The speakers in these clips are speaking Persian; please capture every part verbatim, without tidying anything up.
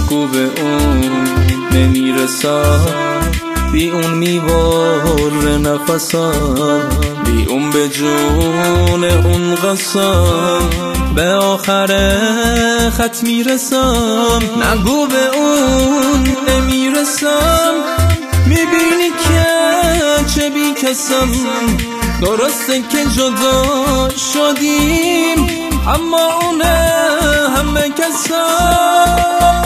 نگو به اون نمیرسم، بی اون میباره نفسم، بی اون به جون اون قسم به آخر خط میرسم. نگو به اون نمیرسم، میبینی که چه بی کسم. درسته که جدا شدیم اما اونه همه کسم.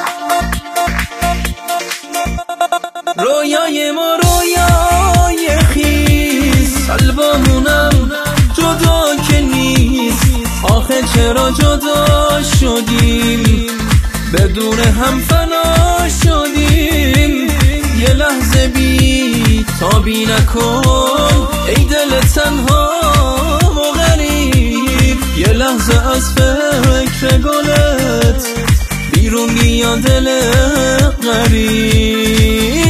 رویای ما رویای خیس، قلبمونم جدا که نیست. آخه چرا جدا شدیم، بدون هم فنا شدیم. یه لحظه بی تابی نکن ای دل تنها و غریب. یه لحظه از فکر گلت بیرون میاد دل غریب.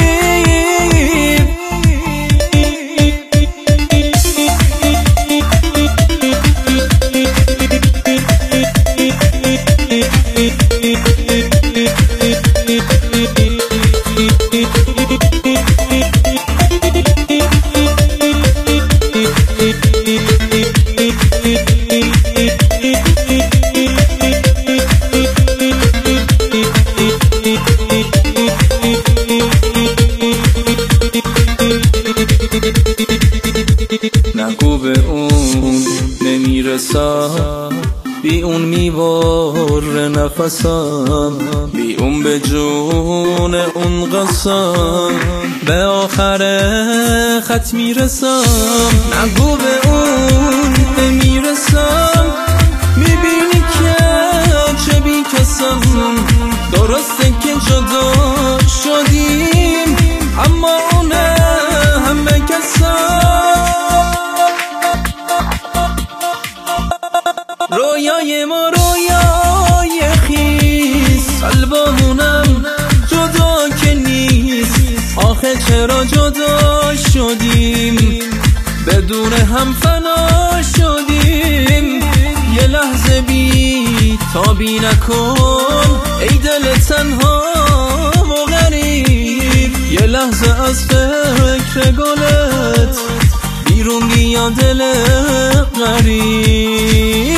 نگو به اون نمیرسم، بی اون میباره نفسم، بی اون به جون اون قسم به آخر خط میرسم. نگو به اون نمیرسم، میبینی که چه بی کسم. درسته که جدا شدیم اما اونه همه کسم. رویای ما رویای خیس، قلبمونم جدا که نیست. آخه چرا جدا شدیم، بدون هم فنا شدیم. یه لحظه بی تابی نکن ای دل تنها و غریب. یه لحظه از فکر گلت بیرون میاد دل غریب.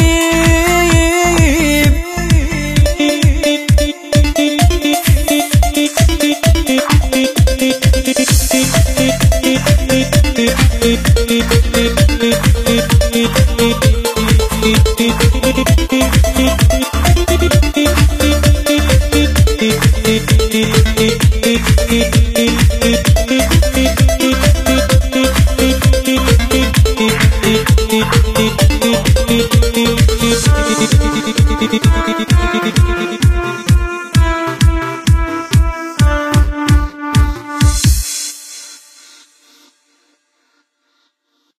Thank you.